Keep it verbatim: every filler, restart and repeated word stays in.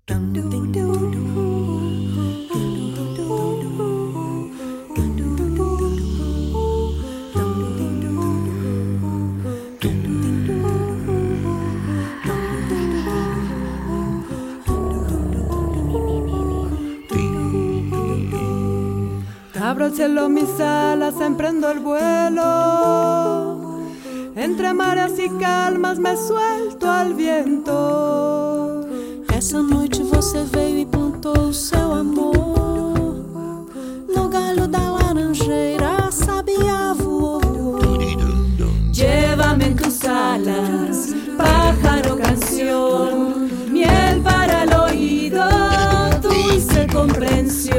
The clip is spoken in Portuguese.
Abro el cielo, mis alas, emprendo el vuelo. Entre mares e calmas me suelto al viento. Essa noite você veio e plantou o seu amor. No galho da laranjeira a sabiá voou. Llévame en tus alas, pájaro canción, miel para el oído, dulce comprensión.